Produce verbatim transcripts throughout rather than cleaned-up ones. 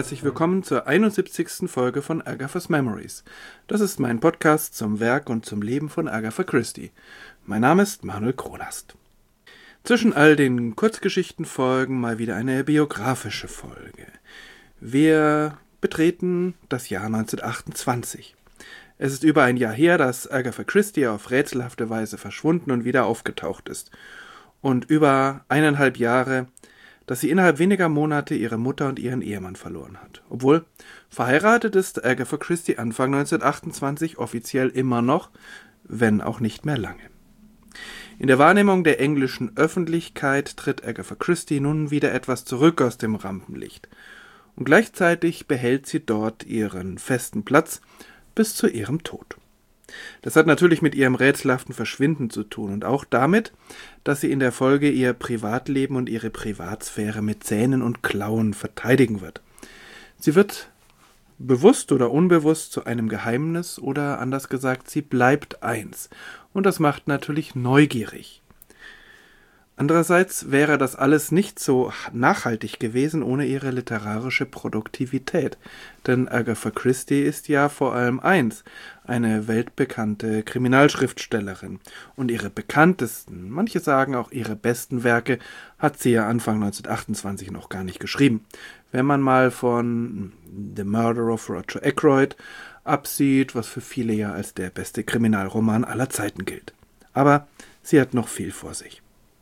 herzlich willkommen zur einundsiebzigsten Folge von Agatha's Memories. Das ist mein Podcast zum Werk und zum Leben von Agatha Christie. Mein Name ist Manuel Kronast. Zwischen all den Kurzgeschichtenfolgen mal wieder eine biografische Folge. Wir betreten das Jahr neunzehnhundertachtundzwanzig. Es ist über ein Jahr her, dass Agatha Christie auf rätselhafte Weise verschwunden und wieder aufgetaucht ist. Und über eineinhalb Jahre, dass sie innerhalb weniger Monate ihre Mutter und ihren Ehemann verloren hat. Obwohl verheiratet ist Agatha Christie Anfang neunzehnhundertachtundzwanzig offiziell immer noch, wenn auch nicht mehr lange. In der Wahrnehmung der englischen Öffentlichkeit tritt Agatha Christie nun wieder etwas zurück aus dem Rampenlicht. Und gleichzeitig behält sie dort ihren festen Platz bis zu ihrem Tod. Das hat natürlich mit ihrem rätselhaften Verschwinden zu tun und auch damit, dass sie in der Folge ihr Privatleben und ihre Privatsphäre mit Zähnen und Klauen verteidigen wird. Sie wird bewusst oder unbewusst zu einem Geheimnis oder anders gesagt, sie bleibt eins. Und das macht natürlich neugierig. Andererseits wäre das alles nicht so nachhaltig gewesen ohne ihre literarische Produktivität. Denn Agatha Christie ist ja vor allem eins, eine weltbekannte Kriminalschriftstellerin. Und ihre bekanntesten, manche sagen auch ihre besten Werke, hat sie ja Anfang neunzehnhundertachtundzwanzig noch gar nicht geschrieben. Wenn man mal von The Murder of Roger Ackroyd absieht, was für viele ja als der beste Kriminalroman aller Zeiten gilt. Aber sie hat noch viel vor sich.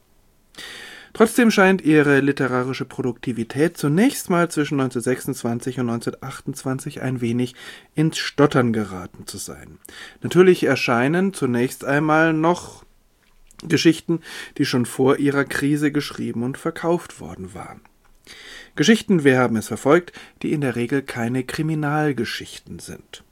Trotzdem scheint ihre literarische Produktivität zunächst mal zwischen neunzehnhundertsechsundzwanzig und neunzehnhundertachtundzwanzig ein wenig ins Stottern geraten zu sein. Natürlich erscheinen zunächst einmal noch Geschichten, die schon vor ihrer Krise geschrieben und verkauft worden waren. Geschichten, wir haben es verfolgt, die in der Regel keine Kriminalgeschichten sind.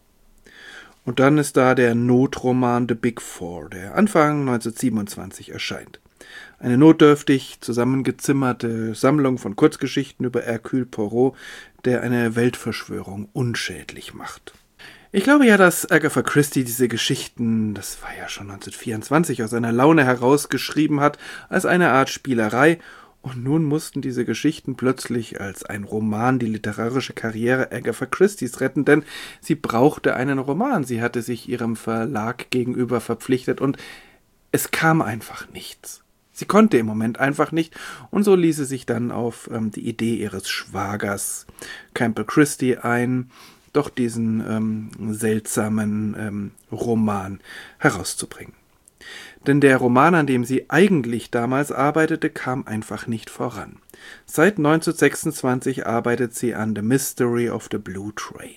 Und dann ist da der Notroman The Big Four, der Anfang neunzehnhundertsiebenundzwanzig erscheint. Eine notdürftig zusammengezimmerte Sammlung von Kurzgeschichten über Hercule Poirot, der eine Weltverschwörung unschädlich macht. Ich glaube ja, dass Agatha Christie diese Geschichten, das war ja schon neunzehnhundertvierundzwanzig, aus einer Laune herausgeschrieben hat, als eine Art Spielerei, und nun mussten diese Geschichten plötzlich als ein Roman die literarische Karriere Agatha Christies retten, denn sie brauchte einen Roman, sie hatte sich ihrem Verlag gegenüber verpflichtet und es kam einfach nichts. Sie konnte im Moment einfach nicht und so ließ sie sich dann auf ähm, die Idee ihres Schwagers Campbell Christie ein, doch diesen ähm, seltsamen ähm, Roman herauszubringen. Denn der Roman, an dem sie eigentlich damals arbeitete, kam einfach nicht voran. Seit neunzehnhundertsechsundzwanzig arbeitet sie an The Mystery of the Blue Train.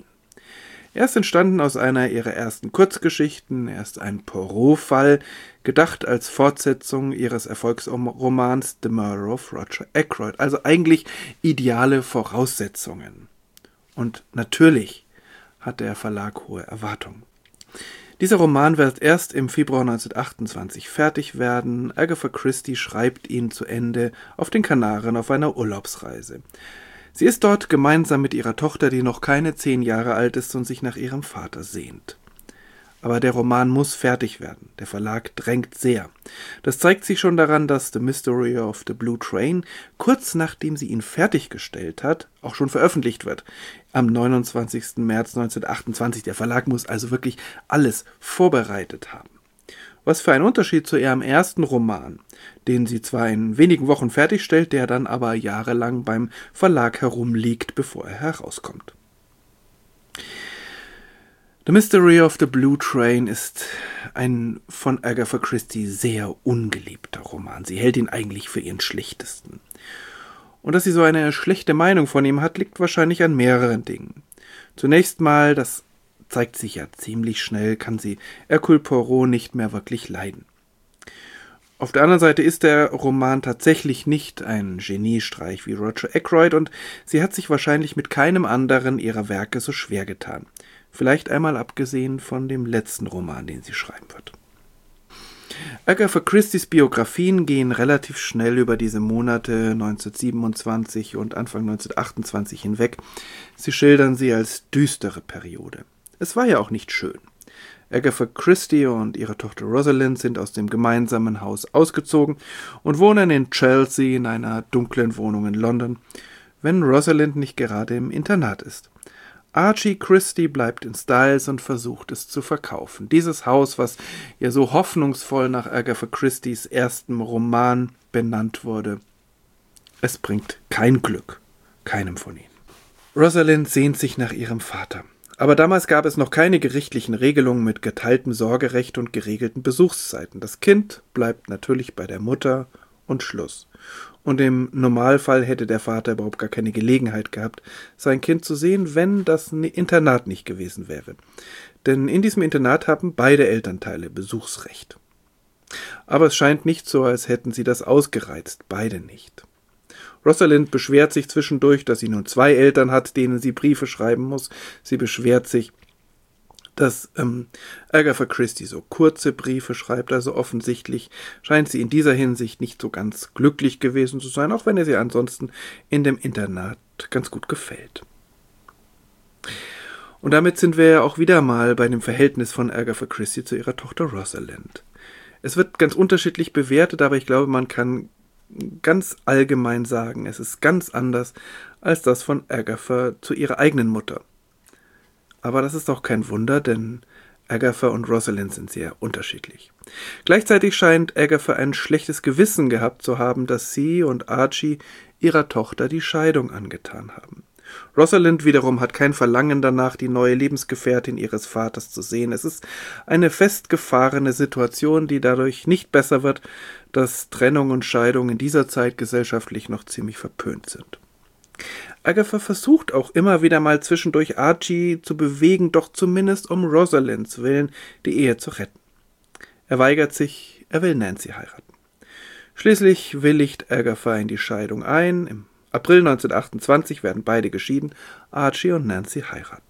Er ist entstanden aus einer ihrer ersten Kurzgeschichten, er ist ein Poirot-Fall, gedacht als Fortsetzung ihres Erfolgsromans The Murder of Roger Ackroyd, also eigentlich ideale Voraussetzungen. Und natürlich hat der Verlag hohe Erwartungen. Dieser Roman wird erst im Februar neunzehnhundertachtundzwanzig fertig werden. Agatha Christie schreibt ihn zu Ende auf den Kanaren auf einer Urlaubsreise. Sie ist dort gemeinsam mit ihrer Tochter, die noch keine zehn Jahre alt ist und sich nach ihrem Vater sehnt. Aber der Roman muss fertig werden. Der Verlag drängt sehr. Das zeigt sich schon daran, dass The Mystery of the Blue Train kurz nachdem sie ihn fertiggestellt hat, auch schon veröffentlicht wird. Am neunundzwanzigsten März neunzehnhundertachtundzwanzig. Der Verlag muss also wirklich alles vorbereitet haben. Was für ein Unterschied zu ihrem ersten Roman, den sie zwar in wenigen Wochen fertigstellt, der dann aber jahrelang beim Verlag herumliegt, bevor er herauskommt. The Mystery of the Blue Train ist ein von Agatha Christie sehr ungeliebter Roman. Sie hält ihn eigentlich für ihren schlechtesten. Und dass sie so eine schlechte Meinung von ihm hat, liegt wahrscheinlich an mehreren Dingen. Zunächst mal, das zeigt sich ja ziemlich schnell, kann sie Hercule Poirot nicht mehr wirklich leiden. Auf der anderen Seite ist der Roman tatsächlich nicht ein Geniestreich wie Roger Ackroyd und sie hat sich wahrscheinlich mit keinem anderen ihrer Werke so schwer getan. Vielleicht einmal abgesehen von dem letzten Roman, den sie schreiben wird. Agatha Christies Biografien gehen relativ schnell über diese Monate neunzehnhundertsiebenundzwanzig und Anfang neunzehnhundertachtundzwanzig hinweg. Sie schildern sie als düstere Periode. Es war ja auch nicht schön. Agatha Christie und ihre Tochter Rosalind sind aus dem gemeinsamen Haus ausgezogen und wohnen in Chelsea in einer dunklen Wohnung in London, wenn Rosalind nicht gerade im Internat ist. Archie Christie bleibt in Styles und versucht es zu verkaufen. Dieses Haus, was ja so hoffnungsvoll nach Agatha Christies erstem Roman benannt wurde, es bringt kein Glück, keinem von ihnen. Rosalind sehnt sich nach ihrem Vater. Aber damals gab es noch keine gerichtlichen Regelungen mit geteiltem Sorgerecht und geregelten Besuchszeiten. Das Kind bleibt natürlich bei der Mutter und Schluss. Und im Normalfall hätte der Vater überhaupt gar keine Gelegenheit gehabt, sein Kind zu sehen, wenn das Internat nicht gewesen wäre. Denn in diesem Internat haben beide Elternteile Besuchsrecht. Aber es scheint nicht so, als hätten sie das ausgereizt, beide nicht. Rosalind beschwert sich zwischendurch, dass sie nun zwei Eltern hat, denen sie Briefe schreiben muss. Sie beschwert sich, dass ähm, Agatha Christie so kurze Briefe schreibt, also offensichtlich scheint sie in dieser Hinsicht nicht so ganz glücklich gewesen zu sein, auch wenn er sie ansonsten in dem Internat ganz gut gefällt. Und damit sind wir ja auch wieder mal bei dem Verhältnis von Agatha Christie zu ihrer Tochter Rosalind. Es wird ganz unterschiedlich bewertet, aber ich glaube, man kann ganz allgemein sagen, es ist ganz anders als das von Agatha zu ihrer eigenen Mutter. Aber das ist auch kein Wunder, denn Agatha und Rosalind sind sehr unterschiedlich. Gleichzeitig scheint Agatha ein schlechtes Gewissen gehabt zu haben, dass sie und Archie ihrer Tochter die Scheidung angetan haben. Rosalind wiederum hat kein Verlangen danach, die neue Lebensgefährtin ihres Vaters zu sehen. Es ist eine festgefahrene Situation, die dadurch nicht besser wird, dass Trennung und Scheidung in dieser Zeit gesellschaftlich noch ziemlich verpönt sind. Agatha versucht auch immer wieder mal zwischendurch Archie zu bewegen, doch zumindest um Rosalinds Willen die Ehe zu retten. Er weigert sich, er will Nancy heiraten. Schließlich willigt Agatha in die Scheidung ein. Im April neunzehnhundertachtundzwanzig werden beide geschieden, Archie und Nancy heiraten.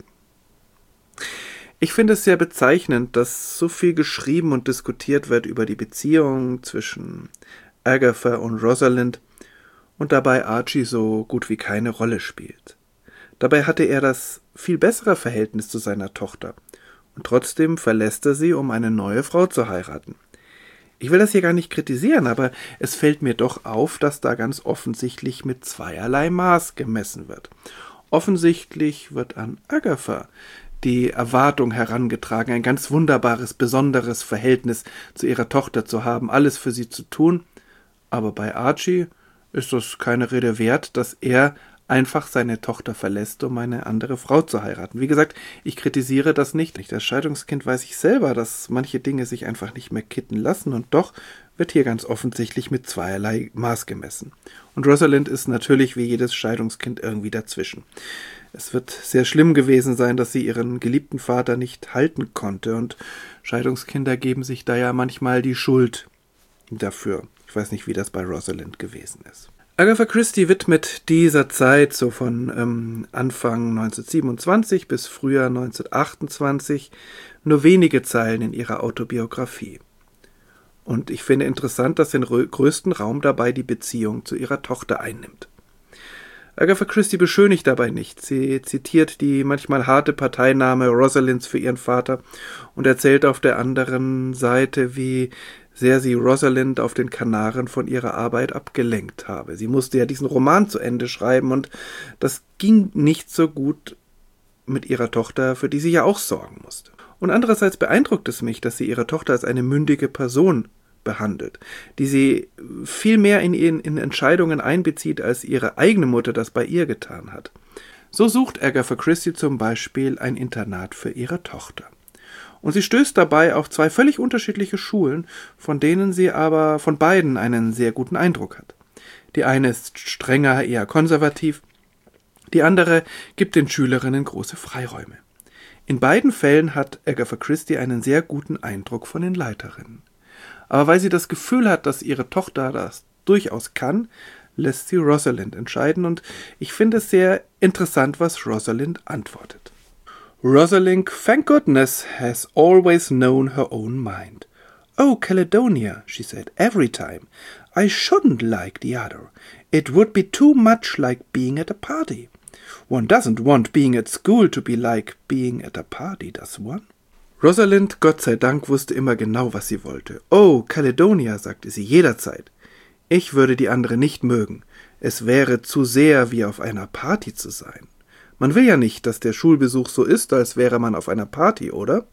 Ich finde es sehr bezeichnend, dass so viel geschrieben und diskutiert wird über die Beziehung zwischen Agatha und Rosalind und dabei Archie so gut wie keine Rolle spielt. Dabei hatte er das viel bessere Verhältnis zu seiner Tochter und trotzdem verlässt er sie, um eine neue Frau zu heiraten. Ich will das hier gar nicht kritisieren, aber es fällt mir doch auf, dass da ganz offensichtlich mit zweierlei Maß gemessen wird. Offensichtlich wird an Agatha die Erwartung herangetragen, ein ganz wunderbares, besonderes Verhältnis zu ihrer Tochter zu haben, alles für sie zu tun. Aber bei Archie ist das keine Rede wert, dass er einfach seine Tochter verlässt, um eine andere Frau zu heiraten. Wie gesagt, ich kritisiere das nicht. Als Scheidungskind weiß ich selber, dass manche Dinge sich einfach nicht mehr kitten lassen und doch wird hier ganz offensichtlich mit zweierlei Maß gemessen. Und Rosalind ist natürlich wie jedes Scheidungskind irgendwie dazwischen. Es wird sehr schlimm gewesen sein, dass sie ihren geliebten Vater nicht halten konnte und Scheidungskinder geben sich da ja manchmal die Schuld dafür. Ich weiß nicht, wie das bei Rosalind gewesen ist. Agatha Christie widmet dieser Zeit so von ähm, Anfang neunzehnhundertsiebenundzwanzig bis Frühjahr neunzehnhundertachtundzwanzig nur wenige Zeilen in ihrer Autobiografie. Und ich finde interessant, dass den größten Raum dabei die Beziehung zu ihrer Tochter einnimmt. Agatha Christie beschönigt dabei nicht. Sie zitiert die manchmal harte Parteinahme Rosalinds für ihren Vater und erzählt auf der anderen Seite, wie sehr sie Rosalind auf den Kanaren von ihrer Arbeit abgelenkt habe. Sie musste ja diesen Roman zu Ende schreiben und das ging nicht so gut mit ihrer Tochter, für die sie ja auch sorgen musste. Und andererseits beeindruckt es mich, dass sie ihre Tochter als eine mündige Person behandelt, die sie viel mehr in ihren in Entscheidungen einbezieht, als ihre eigene Mutter das bei ihr getan hat. So sucht Agatha Christie zum Beispiel ein Internat für ihre Tochter. Und sie stößt dabei auf zwei völlig unterschiedliche Schulen, von denen sie aber von beiden einen sehr guten Eindruck hat. Die eine ist strenger, eher konservativ, die andere gibt den Schülerinnen große Freiräume. In beiden Fällen hat Agatha Christie einen sehr guten Eindruck von den Leiterinnen. Aber weil sie das Gefühl hat, dass ihre Tochter das durchaus kann, lässt sie Rosalind entscheiden und ich finde es sehr interessant, was Rosalind antwortet. Rosalind, thank goodness, has always known her own mind. Oh, Caledonia, she said, every time. I shouldn't like the other. It would be too much like being at a party. One doesn't want being at school to be like being at a party, does one? Rosalind, Gott sei Dank, wusste immer genau, was sie wollte. Oh, Caledonia, sagte sie jederzeit. Ich würde die andere nicht mögen. Es wäre zu sehr wie auf einer Party zu sein. Man will ja nicht, dass der Schulbesuch so ist, als wäre man auf einer Party, oder?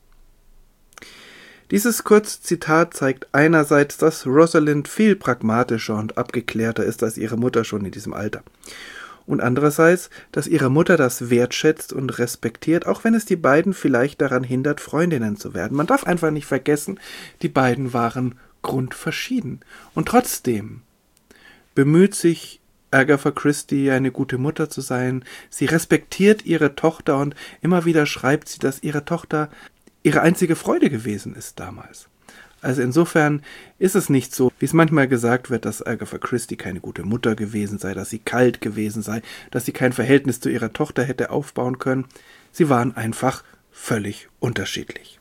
Dieses Kurzzitat zeigt einerseits, dass Rosalind viel pragmatischer und abgeklärter ist als ihre Mutter schon in diesem Alter. Und andererseits, dass ihre Mutter das wertschätzt und respektiert, auch wenn es die beiden vielleicht daran hindert, Freundinnen zu werden. Man darf einfach nicht vergessen, die beiden waren grundverschieden. Und trotzdem bemüht sich Agatha Christie, eine gute Mutter zu sein. Sie respektiert ihre Tochter und immer wieder schreibt sie, dass ihre Tochter ihre einzige Freude gewesen ist damals. Also insofern ist es nicht so, wie es manchmal gesagt wird, dass Agatha Christie keine gute Mutter gewesen sei, dass sie kalt gewesen sei, dass sie kein Verhältnis zu ihrer Tochter hätte aufbauen können. Sie waren einfach völlig unterschiedlich.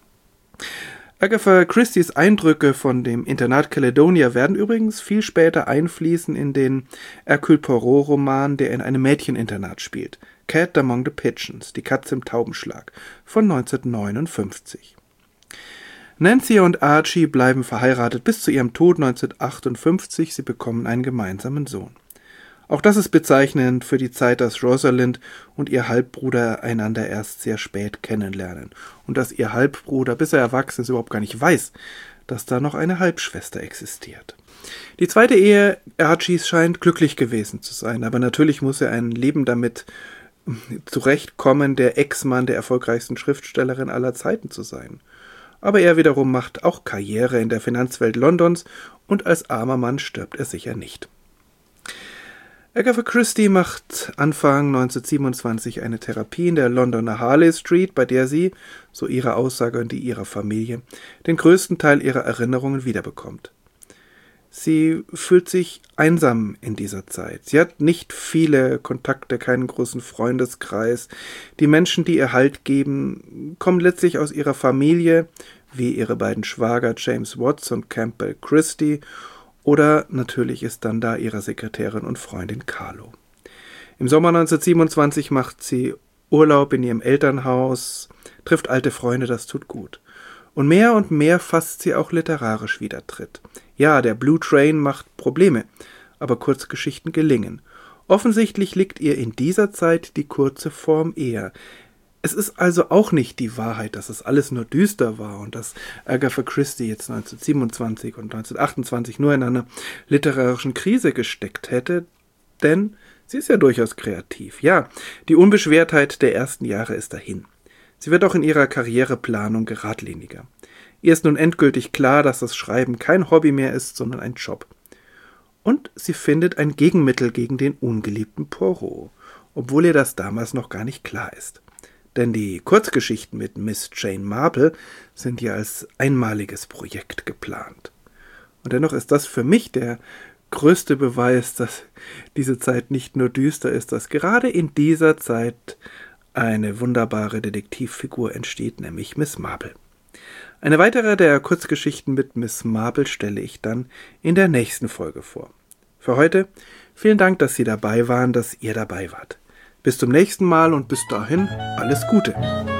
Agatha Christies Eindrücke von dem Internat Caledonia werden übrigens viel später einfließen in den Hercule Poirot-Roman, der in einem Mädcheninternat spielt. Cat Among the Pigeons, die Katze im Taubenschlag, von neunzehnhundertneunundfünfzig. Nancy und Archie bleiben verheiratet bis zu ihrem Tod neunzehnhundertachtundfünfzig. Sie bekommen einen gemeinsamen Sohn. Auch das ist bezeichnend für die Zeit, dass Rosalind und ihr Halbbruder einander erst sehr spät kennenlernen und dass ihr Halbbruder, bis er erwachsen ist, überhaupt gar nicht weiß, dass da noch eine Halbschwester existiert. Die zweite Ehe Archies scheint glücklich gewesen zu sein, aber natürlich muss er ein Leben damit zurechtkommen, der Ex-Mann der erfolgreichsten Schriftstellerin aller Zeiten zu sein. Aber er wiederum macht auch Karriere in der Finanzwelt Londons und als armer Mann stirbt er sicher nicht. Agatha Christie macht Anfang neunzehnhundertsiebenundzwanzig eine Therapie in der Londoner Harley Street, bei der sie, so ihre Aussage und die ihrer Familie, den größten Teil ihrer Erinnerungen wiederbekommt. Sie fühlt sich einsam in dieser Zeit. Sie hat nicht viele Kontakte, keinen großen Freundeskreis. Die Menschen, die ihr Halt geben, kommen letztlich aus ihrer Familie, wie ihre beiden Schwager James Watts und Campbell Christie, oder natürlich ist dann da ihre Sekretärin und Freundin Carlo. Im Sommer neunzehnhundertsiebenundzwanzig macht sie Urlaub in ihrem Elternhaus, trifft alte Freunde, das tut gut. Und mehr und mehr fasst sie auch literarisch wieder Tritt. Ja, der Blue Train macht Probleme, aber Kurzgeschichten gelingen. Offensichtlich liegt ihr in dieser Zeit die kurze Form eher. Es ist also auch nicht die Wahrheit, dass es alles nur düster war und dass Agatha Christie jetzt neunzehnhundertsiebenundzwanzig und neunzehnhundertachtundzwanzig nur in einer literarischen Krise gesteckt hätte, denn sie ist ja durchaus kreativ. Ja, die Unbeschwertheit der ersten Jahre ist dahin. Sie wird auch in ihrer Karriereplanung geradliniger. Ihr ist nun endgültig klar, dass das Schreiben kein Hobby mehr ist, sondern ein Job. Und sie findet ein Gegenmittel gegen den ungeliebten Poirot, obwohl ihr das damals noch gar nicht klar ist. Denn die Kurzgeschichten mit Miss Jane Marple sind ja als einmaliges Projekt geplant. Und dennoch ist das für mich der größte Beweis, dass diese Zeit nicht nur düster ist, dass gerade in dieser Zeit eine wunderbare Detektivfigur entsteht, nämlich Miss Marple. Eine weitere der Kurzgeschichten mit Miss Marple stelle ich dann in der nächsten Folge vor. Für heute vielen Dank, dass Sie dabei waren, dass ihr dabei wart. Bis zum nächsten Mal und bis dahin alles Gute.